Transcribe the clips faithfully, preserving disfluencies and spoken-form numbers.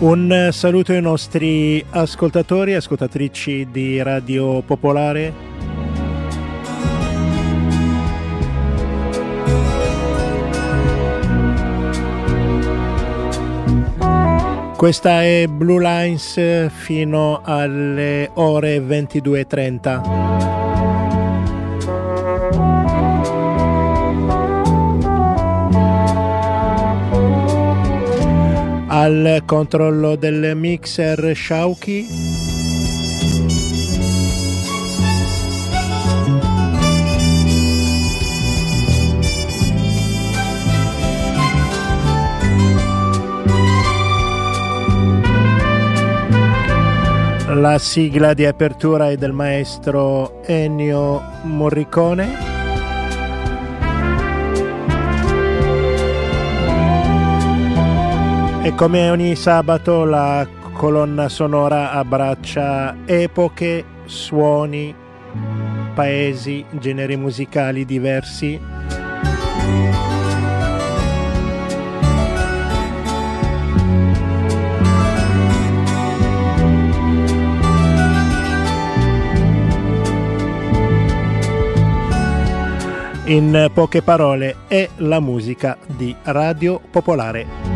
Un saluto ai nostri ascoltatori e ascoltatrici di Radio Popolare. Questa è Blue Lines fino alle ore ventidue e trenta. Al controllo del mixer Shauki. La sigla di apertura è del maestro Ennio Morricone. E come ogni sabato la colonna sonora abbraccia epoche, suoni, paesi, generi musicali diversi. In poche parole, è la musica di Radio Popolare.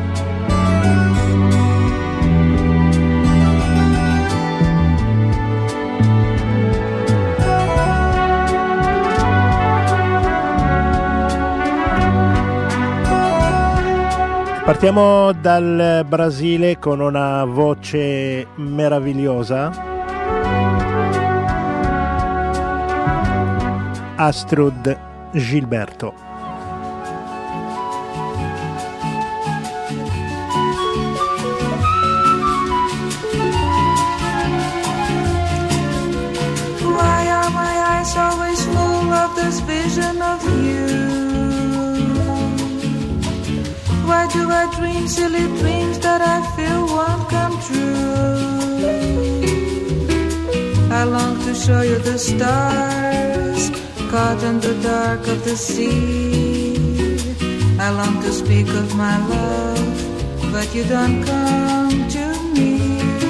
Partiamo dal Brasile con una voce meravigliosa. Astrud Gilberto. Why are my eyes always full of this vision of you? Why do I dream silly dreams that I feel won't come true? I long to show you the stars caught in the dark of the sea. I long to speak of my love, but you don't come to me.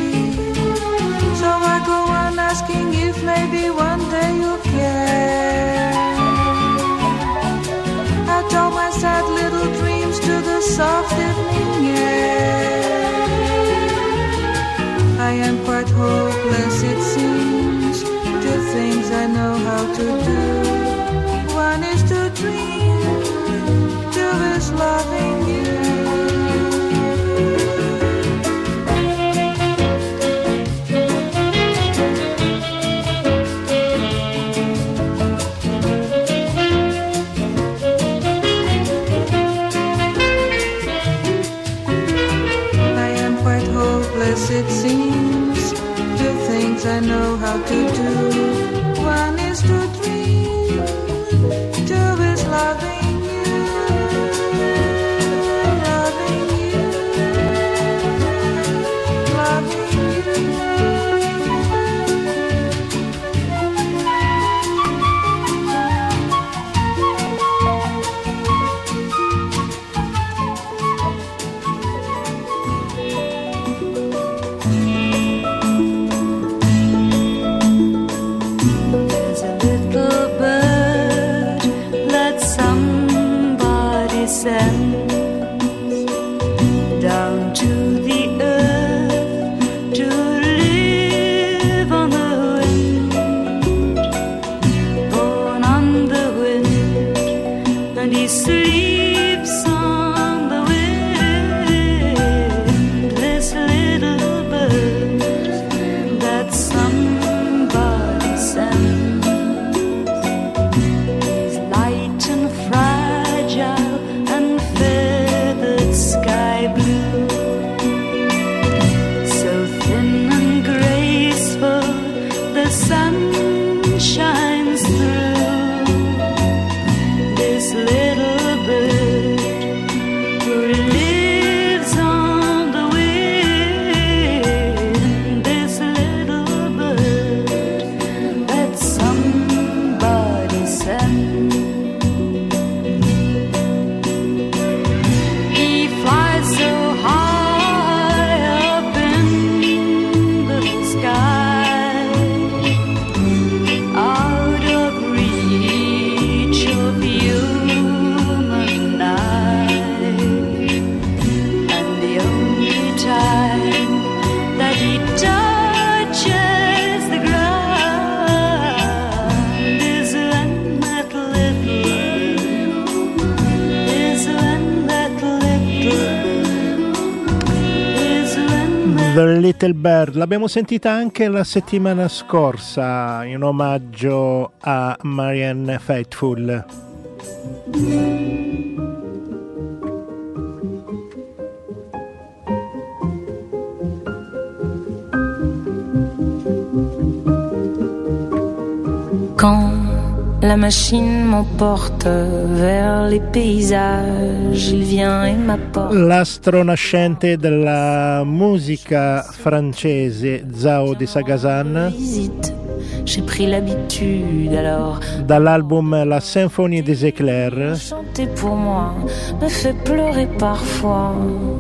So I go on asking if maybe one day you'll care. I told my sad little dreams to the soft evening air. I am quite hopeless, it seems, to things I know how to do. One is to dream, two is loving you. It seems, two things I know how to do. One is to dream, two is loving you, loving you, loving you. Down to the earth to live on the wind, born on the wind, and he sleeps on the wind. This little bird that somebody sent is light and fragile and feathered sky blue, so thin and graceful the sun shines through. This little bird The Little Bird, l'abbiamo sentita anche la settimana scorsa in omaggio a Marianne Faithfull. Quand la machine m'emporte vers les paysages, il vient et m'apporte. L'astro nascente della musica francese Zao de Sagazan, j'ai pris l'habitude alors. Dall'album La Symphonie des Éclairs. Chanter pour moi me fait pleurer parfois.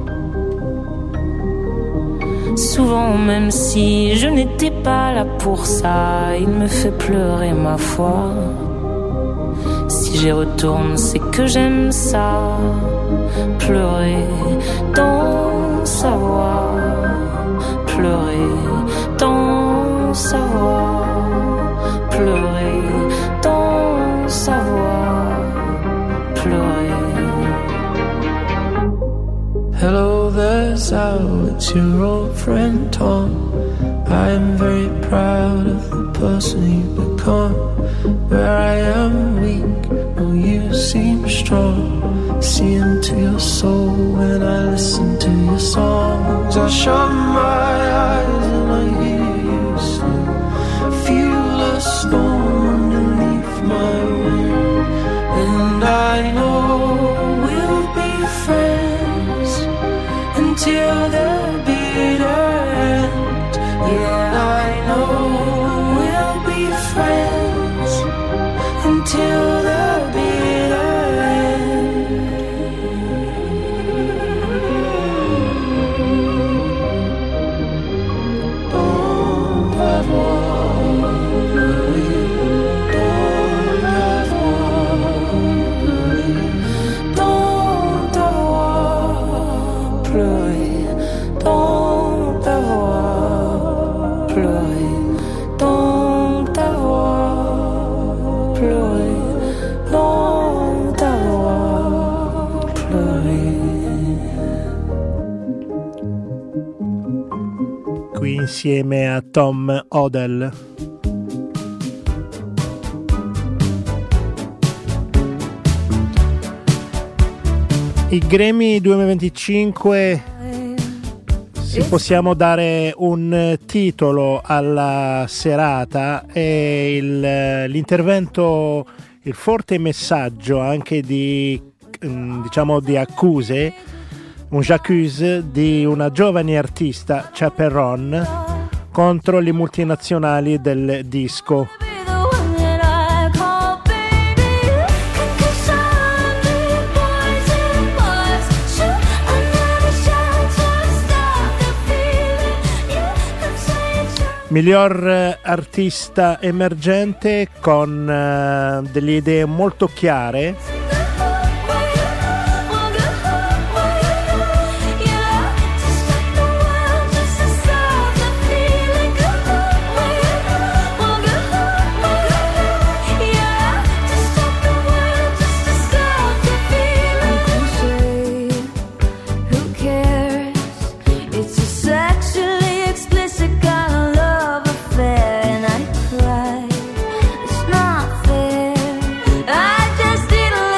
Souvent, même si je n'étais pas là pour ça, il me fait pleurer ma foi. Si j'y retourne, c'est que j'aime ça. Pleurer dans sa voix, pleurer dans sa voix, pleurer dans sa voix, pleurer. Hello there, Sal, it's your old friend Tom. I am very proud of the person you've become. Where I am weak, oh you seem strong. See into your soul when I listen to your songs. I shut my eyes and I hear you sing. I feel a storm underneath my wing. And I know we'll be friends until the bitter end. Yeah, I know we'll be friends until the bitter end. Don't have one, don't have one, don't avoir pleuré, don't avoir pleuré, don't avoir pleuré, don't avoir pleuré. Qui insieme a Tom Odell. I Grammy duemilaventicinque, se possiamo dare un titolo alla serata, è il, l'intervento, il forte messaggio anche di, diciamo, di accuse, un j'accuse di una giovane artista, Chaperone, contro le multinazionali del disco. Miglior artista emergente con uh, delle idee molto chiare. It's not fair. I just didn't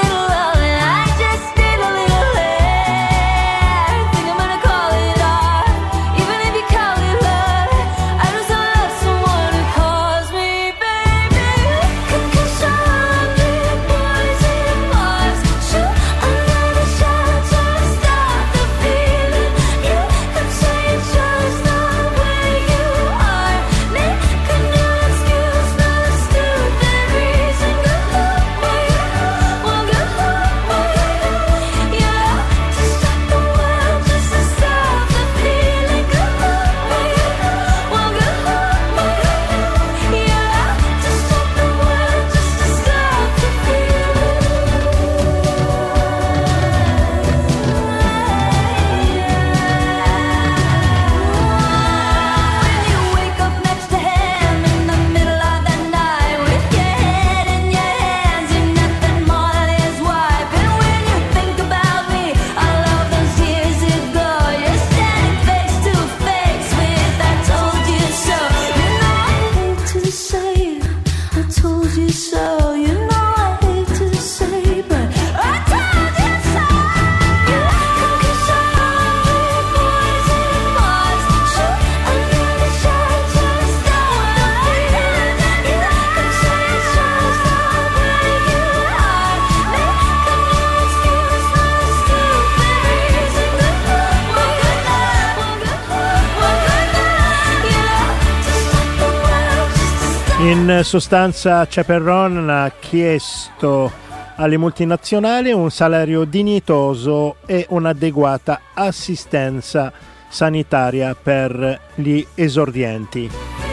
In sostanza Chaperone ha chiesto alle multinazionali un salario dignitoso e un'adeguata assistenza sanitaria per gli esordienti.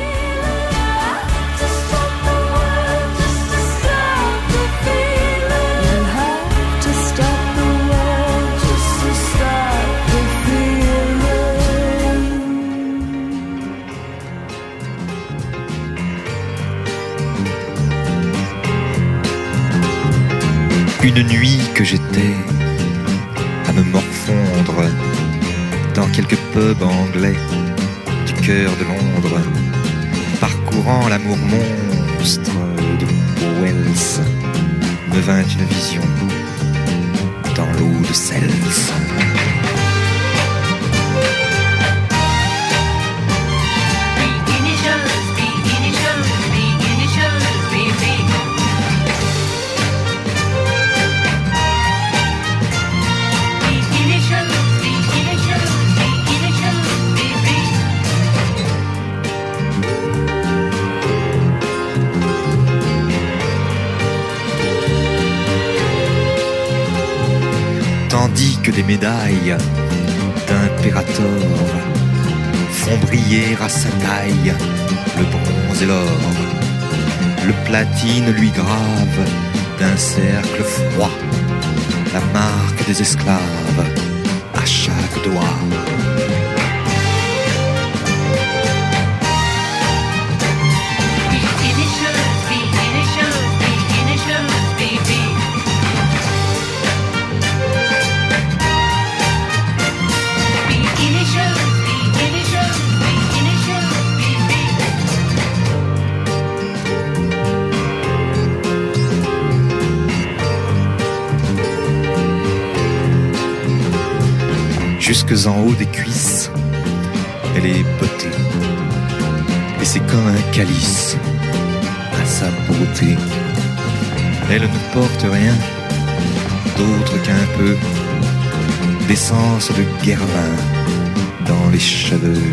Une nuit que j'étais à me morfondre dans quelques pubs anglais du cœur de Londres, parcourant l'amour monstre de Wells, me vint une vision dans l'eau de Seltz. Tandis que des médailles d'impérator font briller à sa taille le bronze et l'or, le platine lui grave d'un cercle froid la marque des esclaves à chaque doigt. Jusques en haut des cuisses, elle est bottée, et c'est comme un calice à sa beauté. Elle ne porte rien d'autre qu'un peu d'essence de Guerlain dans les cheveux.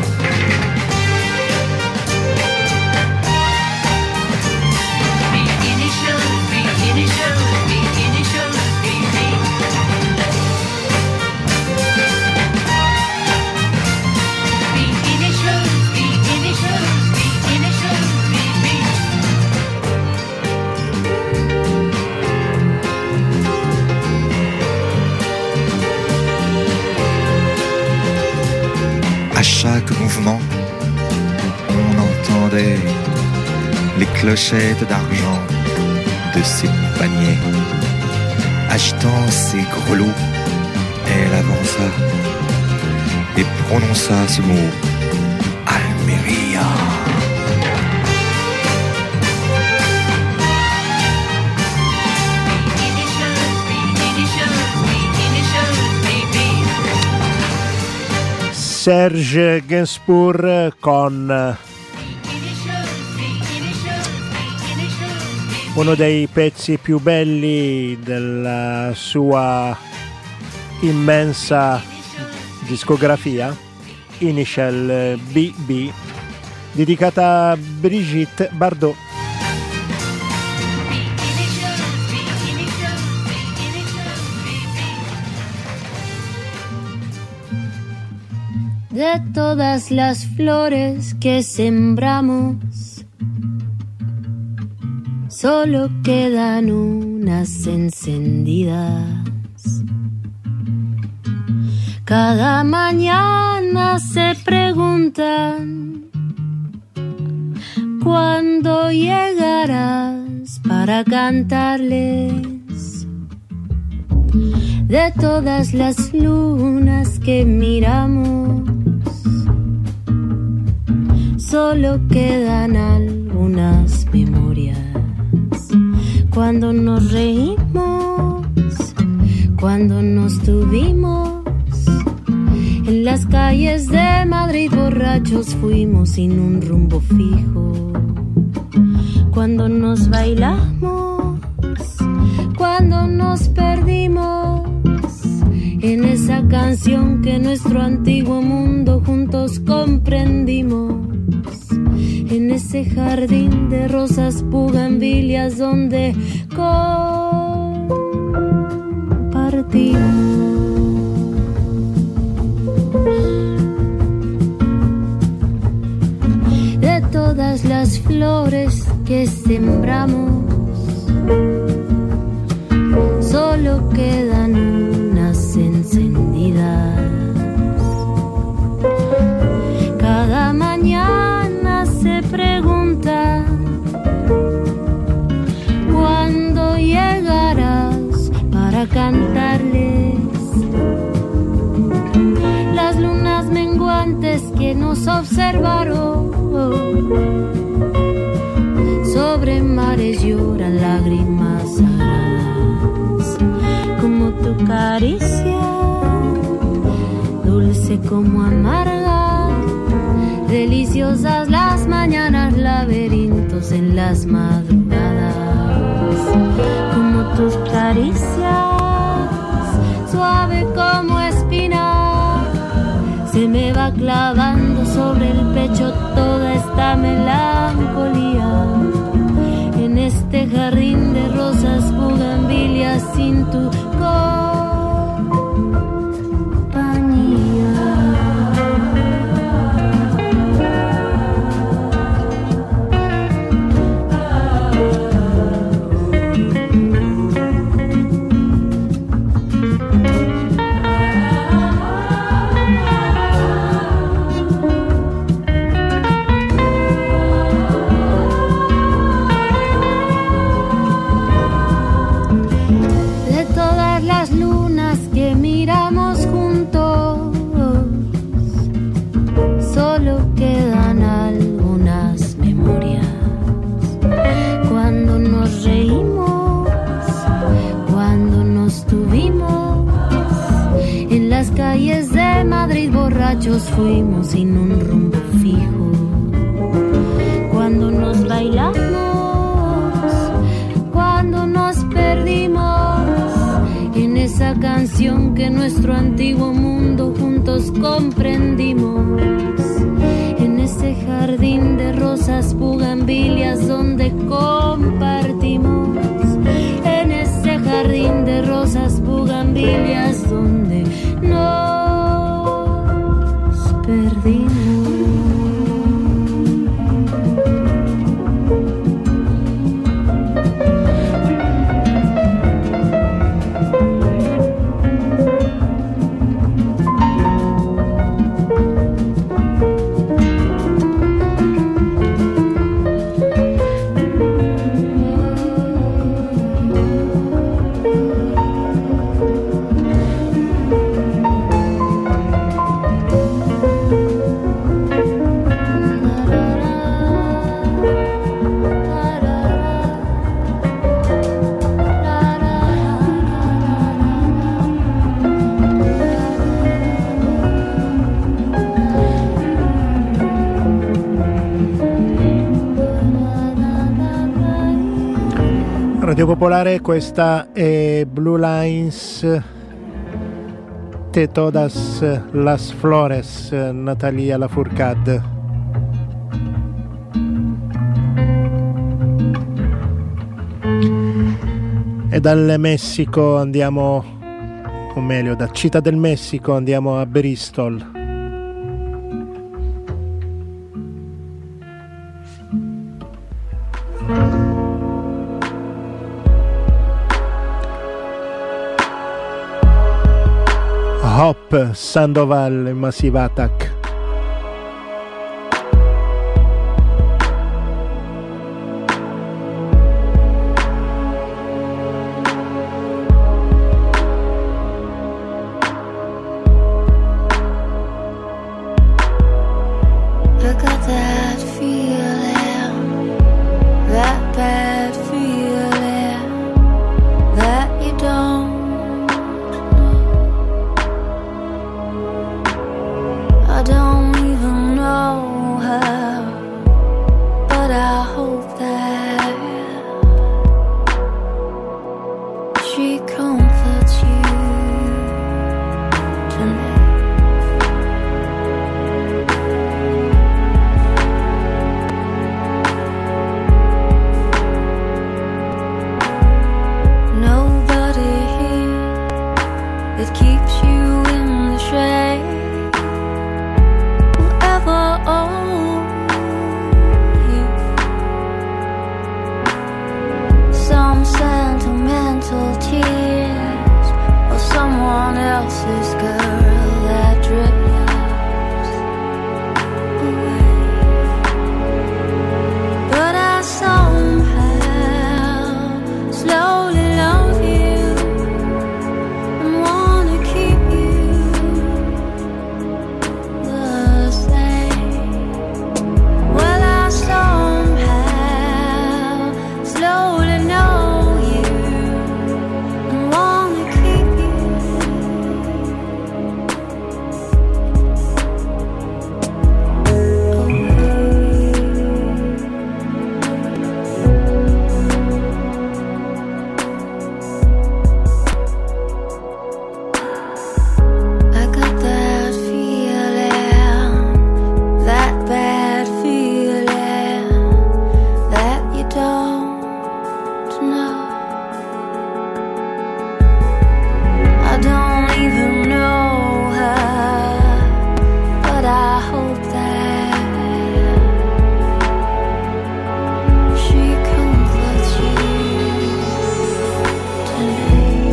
Chaque mouvement, on entendait les clochettes d'argent de ses paniers. Agitant ses grelots, elle avança et prononça ce mot, Almeria. Serge Gainsbourg con uno dei pezzi più belli della sua immensa discografia, Initial B B, dedicata a Brigitte Bardot. De todas las flores que sembramos, solo quedan unas encendidas. Cada mañana se preguntan ¿cuándo llegarás para cantarles? De todas las lunas que miramos, solo quedan algunas memorias. Cuando nos reímos, cuando nos tuvimos, en las calles de Madrid borrachos fuimos sin un rumbo fijo. Cuando nos bailamos, cuando nos perdimos, en esa canción que nuestro antiguo mundo juntos comprendimos. en ese jardín de rosas bugambilias donde compartimos. De todas las flores que sembramos, solo quedan unas encendidas. Cada mañana se pregunta ¿cuándo llegarás para cantarles? Las lunas menguantes que nos observaron, sobre mares lloran lágrimas sagradas, como tu caricia, dulce como amarga, deliciosas las mañanas, laberintos en las madrugadas, como tus caricias, suave como espina, se me va clavando sobre el pecho toda esta melancolía, en este jardín de rosas bugambilias sin tu calles de Madrid borrachos fuimos sin un rumbo fijo. Cuando nos bailamos, cuando nos perdimos en esa canción que nuestro antiguo mundo juntos comprendimos. En ese jardín de rosas bugambilias donde compartimos. En ese jardín de rosas bugambilias donde nos perdimos. Radio Popolare, questa è Blue Lines de todas las flores, Natalia Lafourcade. E dal Messico andiamo, o meglio da Città del Messico andiamo a Bristol. Hop Sandoval e Massive Attack. I else's girl that drifts away. But I somehow slowly love you and wanna keep you the same. Well, I somehow slowly know you and wanna keep you I got that feeling, that bad feeling that you don't know. I don't even know her, but I hope that she comforts you tonight.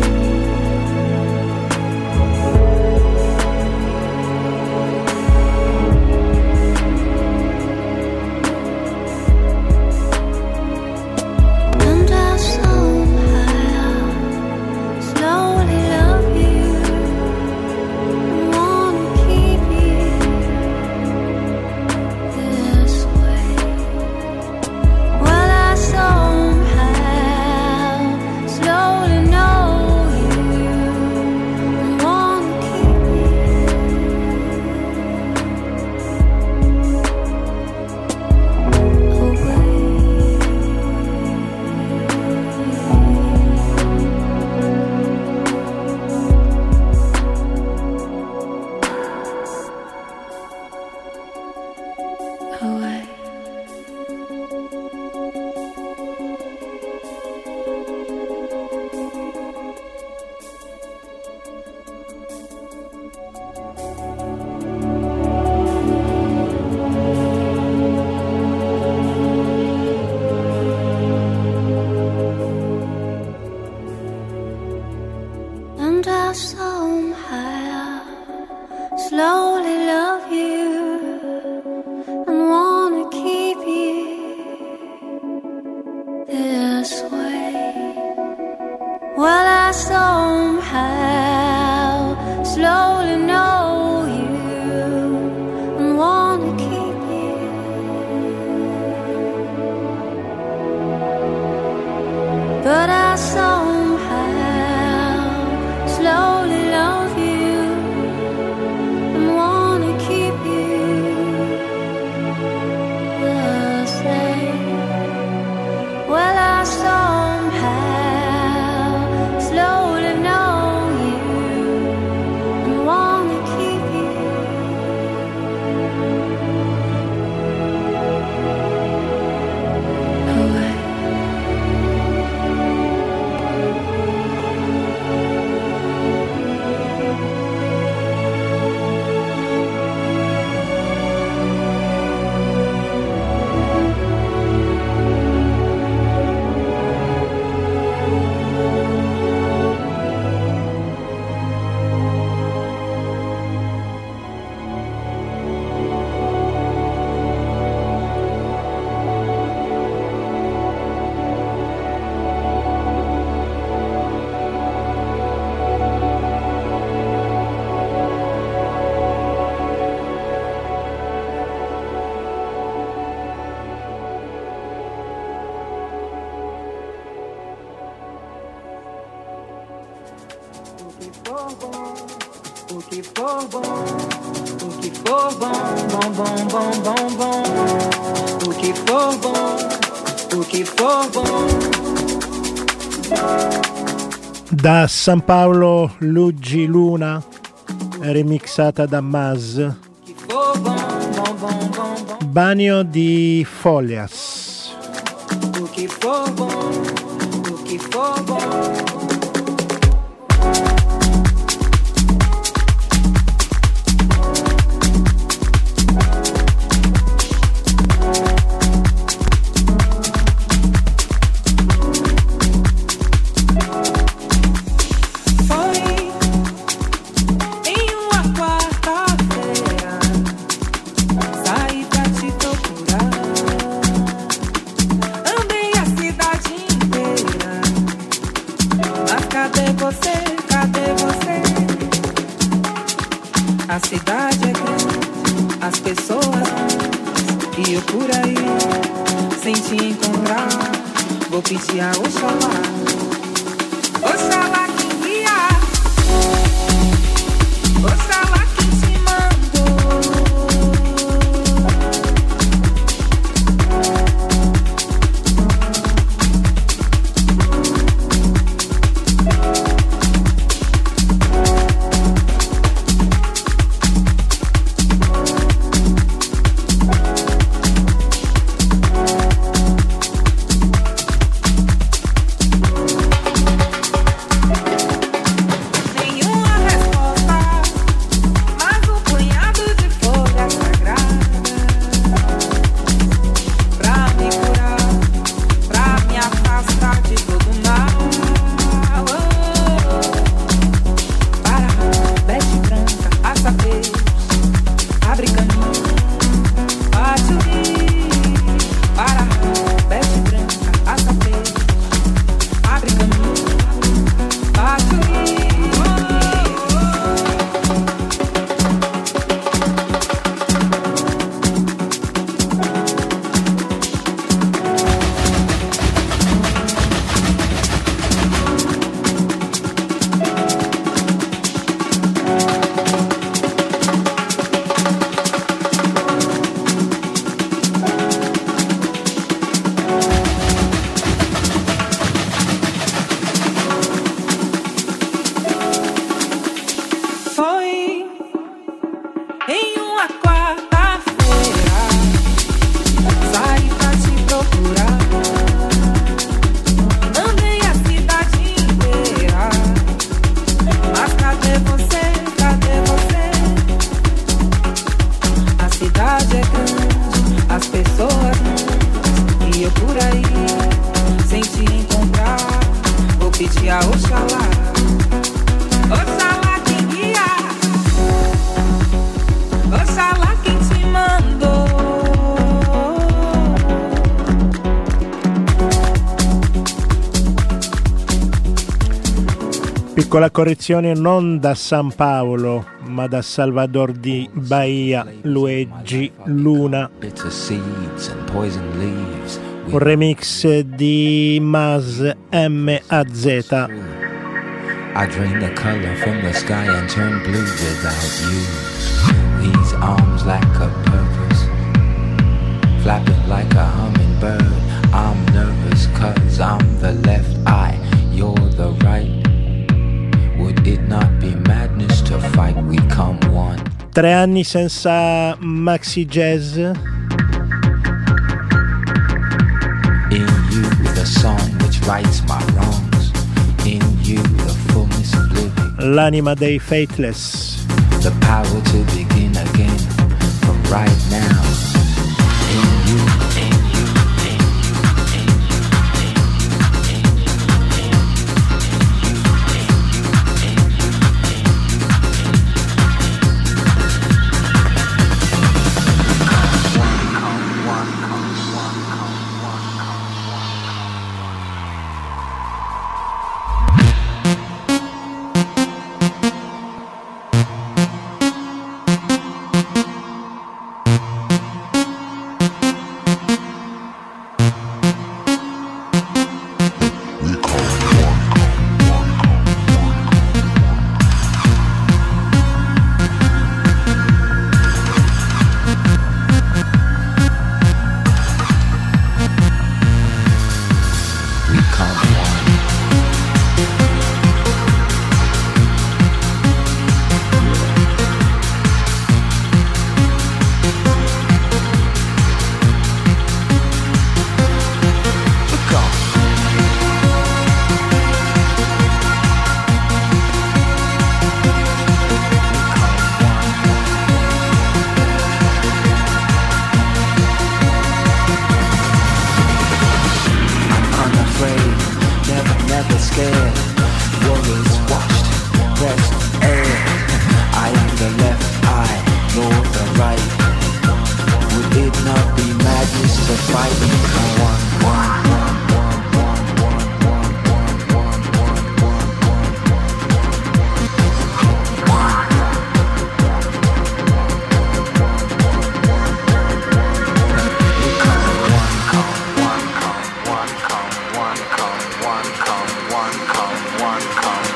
And I somehow slowly love you and wanna keep you this way. Well, I somehow slowly know you and wanna keep you away. Away. And I somehow slowly love you and wanna keep you this way. Well, I somehow slowly know you and wanna keep you. But I somehow slowly love you and wanna keep you the same. Well, I somehow slowly know you and wanna keep you. Away. O que for bom, o que for bom, bom, bom, bom, bom, bom. O que for bom, o que for bom. Da San Paolo Luigi Luna, remixata da Maz. Bagno di Folias. O que for bom, o que for bom. você? Cadê você? A cidade é grande, as pessoas grandes, e eu por aí, sem te encontrar, vou pedir a Oxalá. Oxalá quem guia, Oxalá quem te mandou. Piccola correzione, non da San Paolo, ma da Salvador di Bahia, Luigi Luna. Un remix di Maz M A Z. I drain the color from the sky and turn blue without you. These arms lack a purpose, flapping like a hummingbird. I'm nervous cause I'm the left eye, you're the right. Would it not be madness to fight? We come one. Tre anni senza maxi jazz. In you the song which rights my wrongs. In you the fullness of living. L'anima dei Faithless. The power to begin again from right now. In you, in you, in you, in you, in you, in you,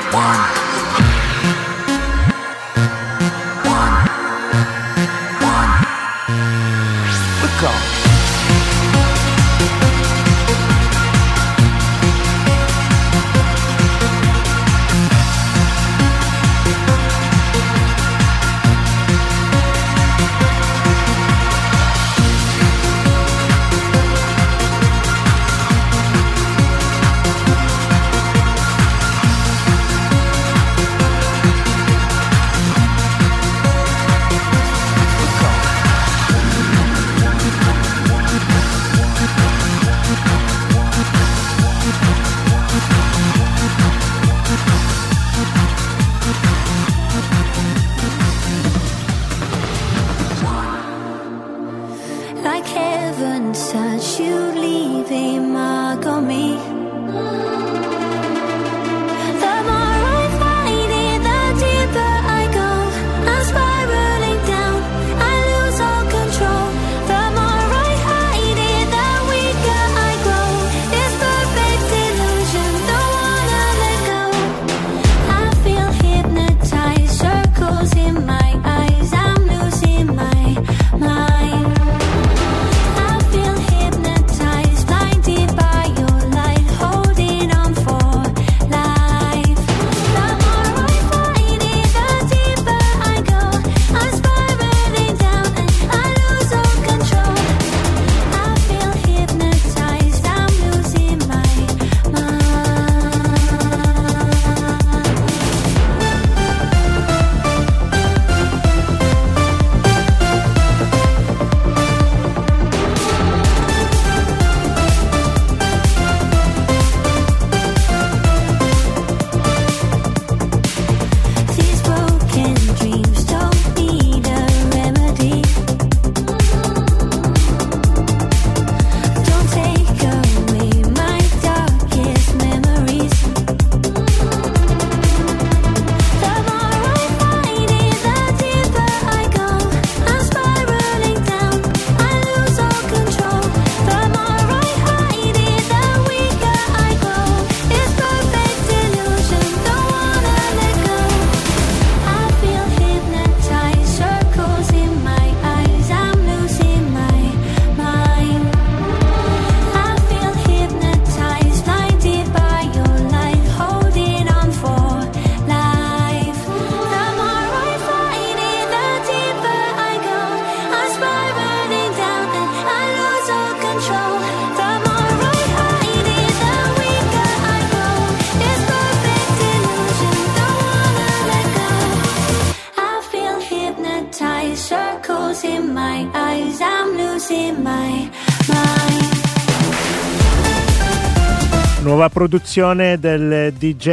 Nuova produzione del D J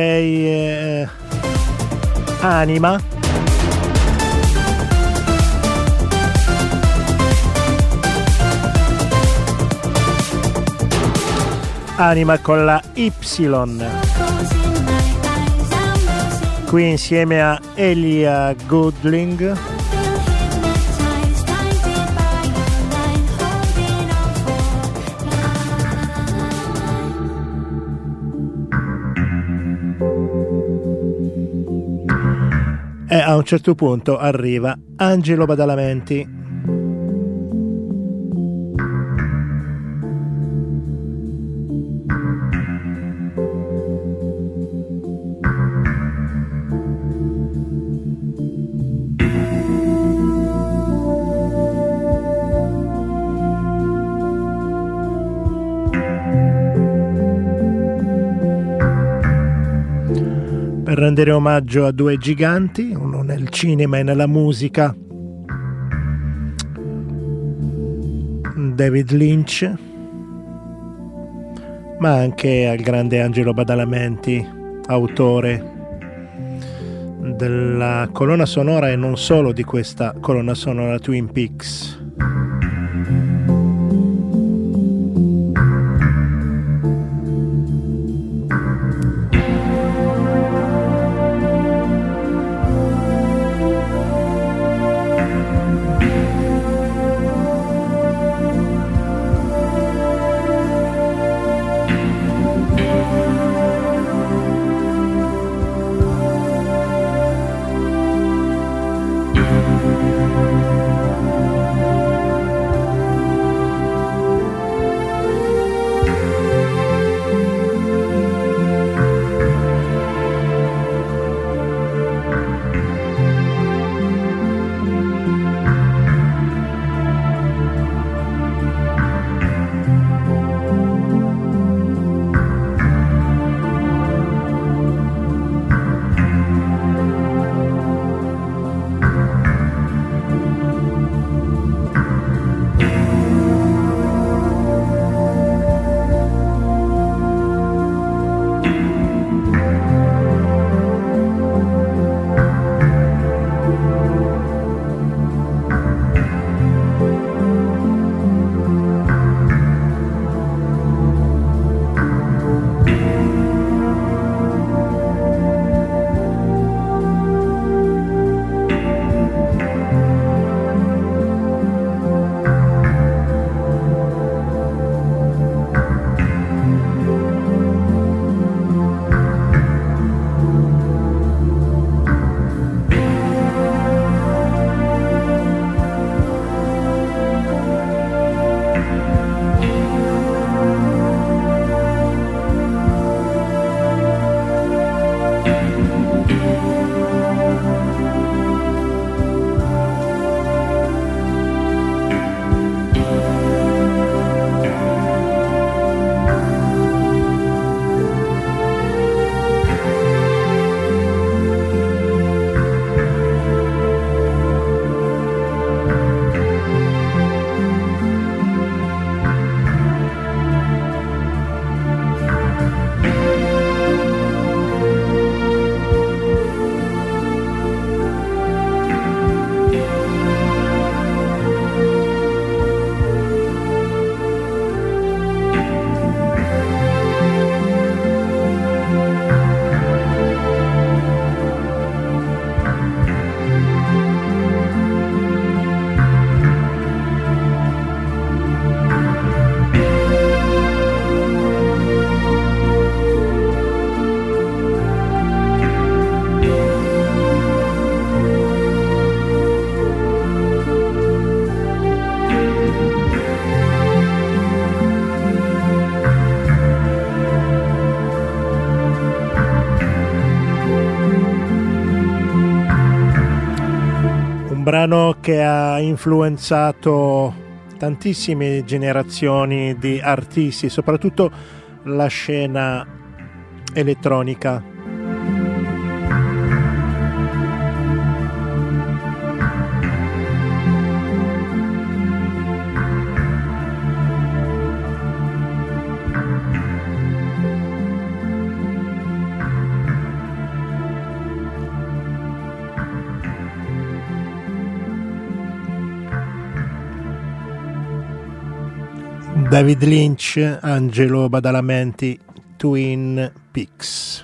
eh, Anima. Anima con la Y. Qui insieme a Elia Goodling. E a un certo punto arriva Angelo Badalamenti. Per rendere omaggio a due giganti, uno nel cinema e nella musica, David Lynch, ma anche al grande Angelo Badalamenti, autore della colonna sonora e non solo di questa colonna sonora Twin Peaks. brano che ha influenzato tantissime generazioni di artisti, soprattutto la scena elettronica. David Lynch, Angelo Badalamenti, Twin Peaks.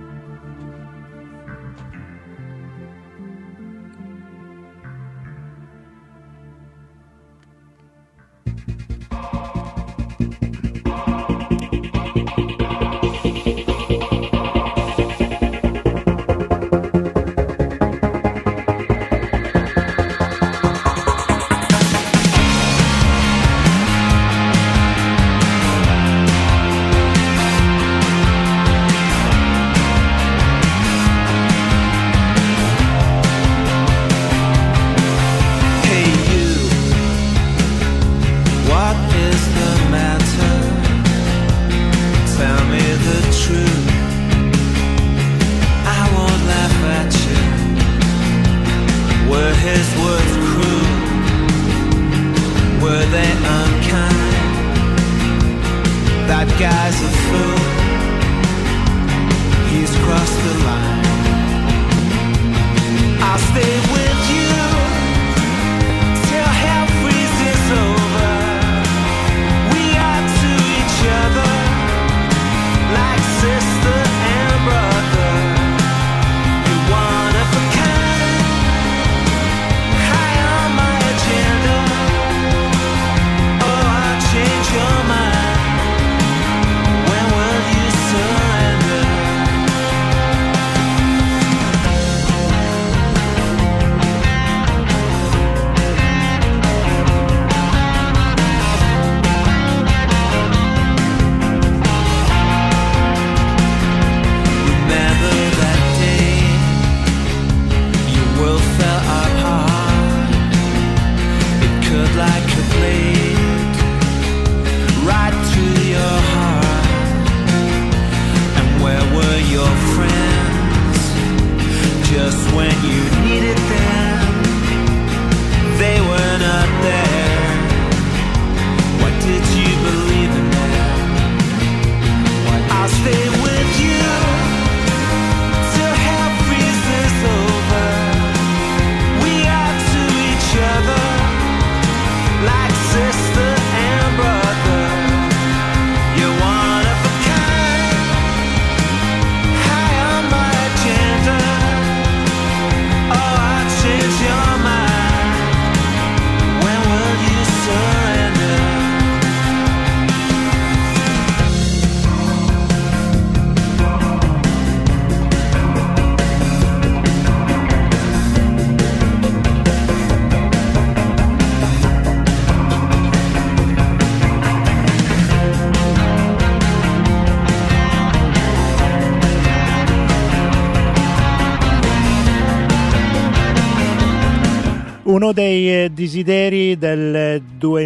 Uno dei desideri del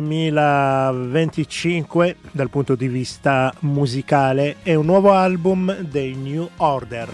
duemilaventicinque dal punto di vista musicale è un nuovo album dei New Order.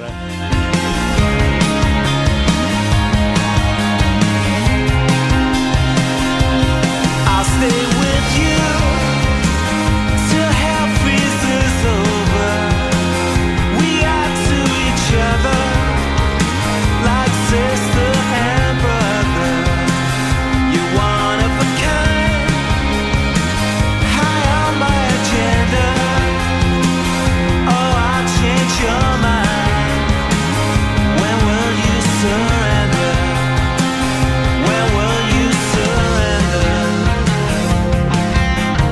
I'll stay with you till hell freezes over. We are to each other like sister and brother. You one of a kind, high on my agenda. Oh, I'll change your mind. When will you surrender? When will you surrender?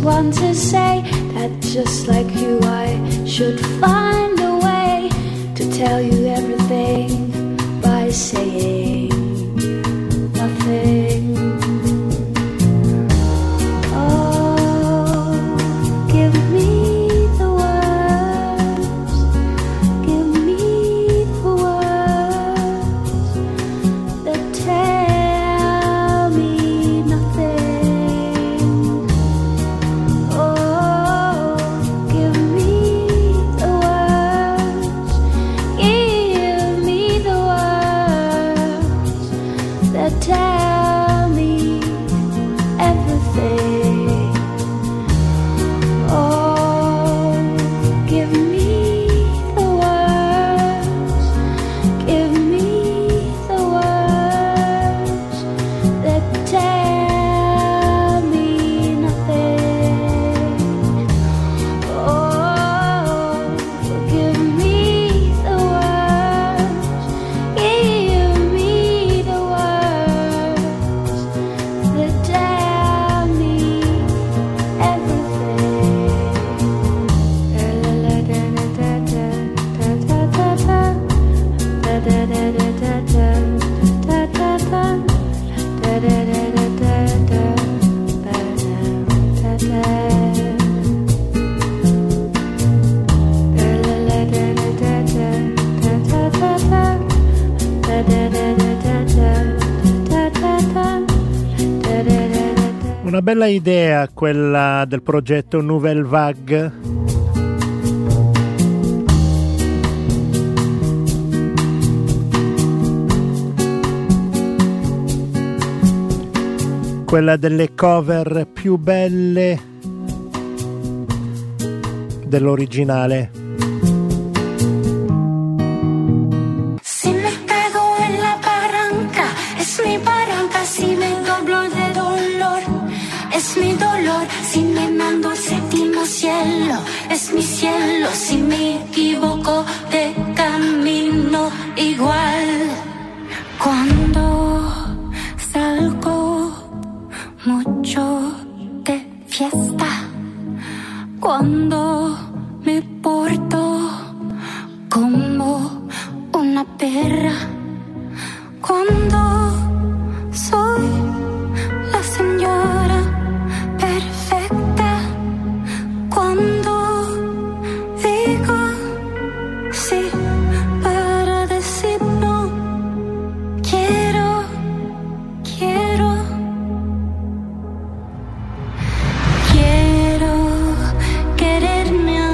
want to say that just like you I should find a way to tell you everything by saying nothing. Oh, give me the words, give me the words that tell me nothing. Oh, give me the words, give me the words that tell me everything. Oh, give me the words, give me the words that tell me nothing. Oh, give me the words, give me the words that tell me everything. Una bella idea quella del progetto Nouvelle Vague. Quella delle cover più belle dell'originale. Si me pego en la barranca, es mi barranca, si me doblo de dolor, es mi dolor, si me mando al séptimo cielo, es mi cielo, si me equivoco de camino igual. Cuando salgo mucho de fiesta, cuando me porto como una perra, cuando soy la señora perfecta, cuando digo sí para decir no, quiero, quiero, quiero quererme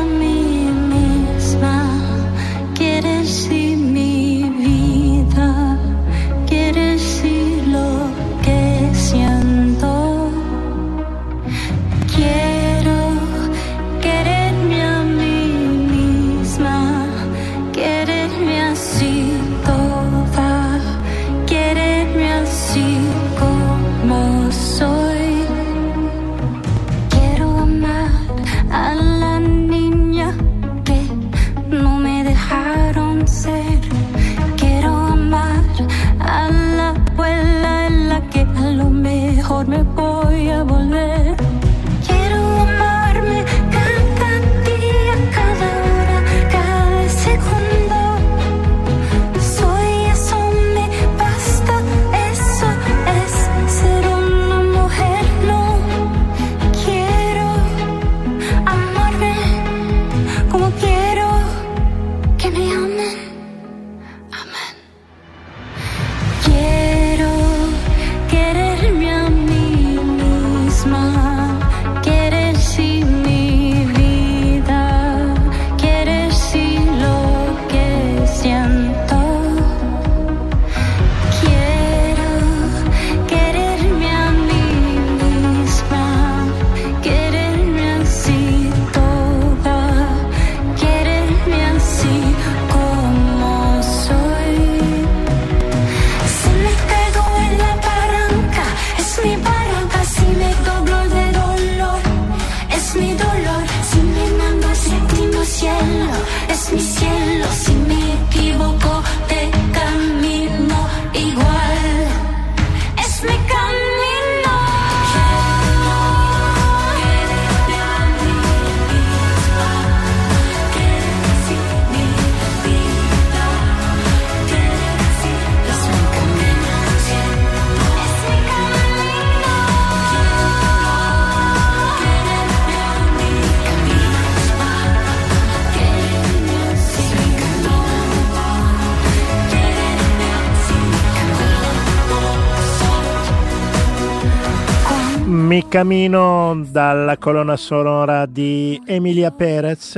Mi cammino dalla colonna sonora di Emilia Perez.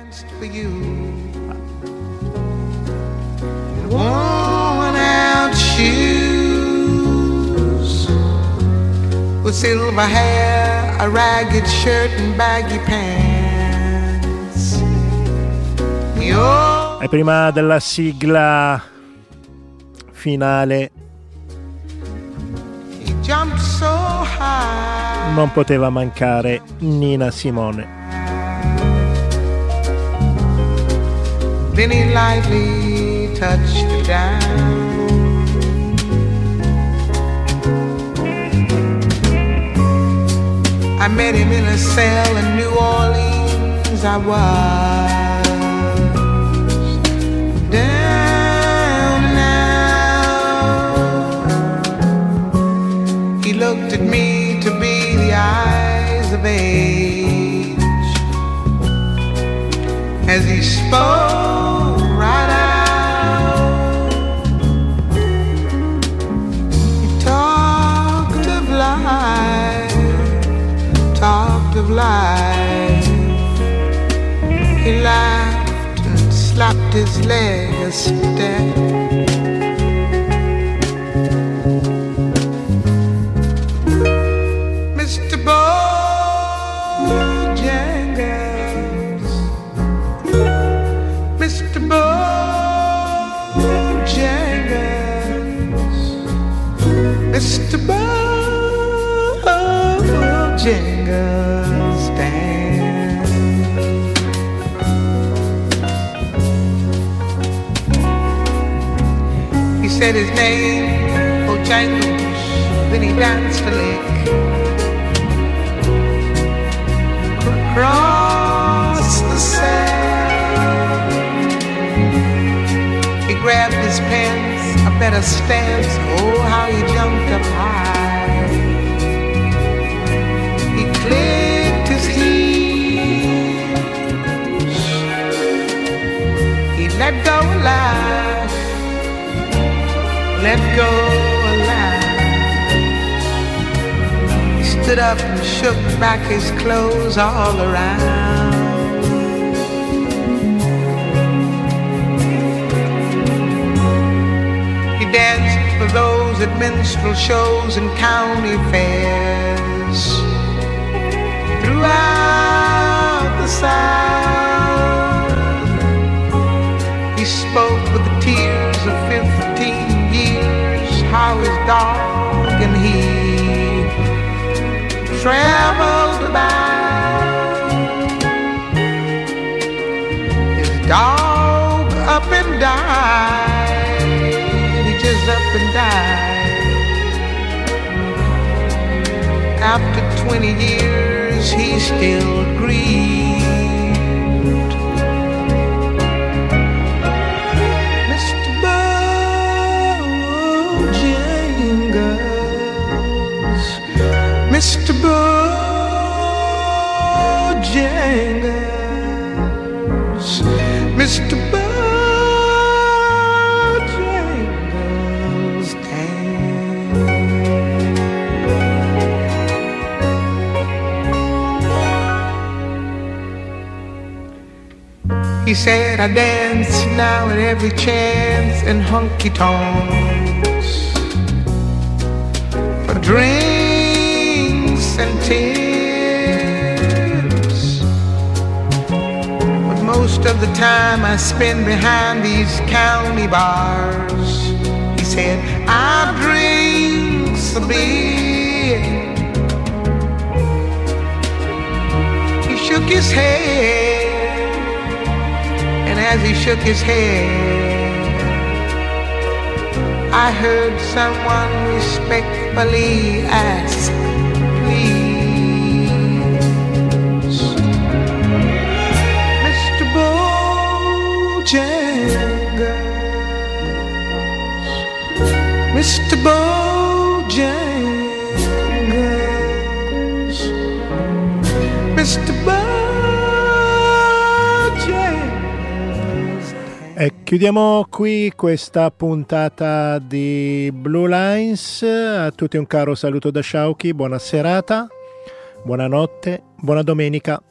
Worn out shoes with silver hair, a ragged shirt and baggy pants. E prima della sigla finale non poteva mancare Nina Simone. Then he lightly touched the down. I met him in a cell in New Orleans. I was down now. He looked at me to be the eyes of age as he spoke right out. He talked of life, talked of life. He laughed and slapped his leg a step. Mister Bojangles, Mister Bojangles, Mister Bojangles stand. He said his name, Bojangles, then he danced a lick across the sand. He grabbed his pants, a better stance. Oh, how he jumped up high. He clicked his heels. He let go a laugh, let go a laugh. He stood up and shook back his clothes all around. He danced for those at minstrel shows and county fairs throughout the South. He spoke with the tears of fifteen years, how his dog and he traveled about. His dog up and died, he just up and died. After twenty years, he still grieved. Mister Bojangles, Mister Bojangles, Mister Bojangles stand. He said, I dance now at every chance in honky-tonks for drinks and tips. But most of the time I spend behind these county bars. He said, I drink some beer. He shook his head. And as he shook his head, I heard someone respectfully ask, please, Mister Bojangles, Mister Bojangles, Mister Bojangles. E Chiudiamo qui questa puntata di Blue Lines. A tutti un caro saluto da Sciauchi, buona serata, buonanotte, buona domenica.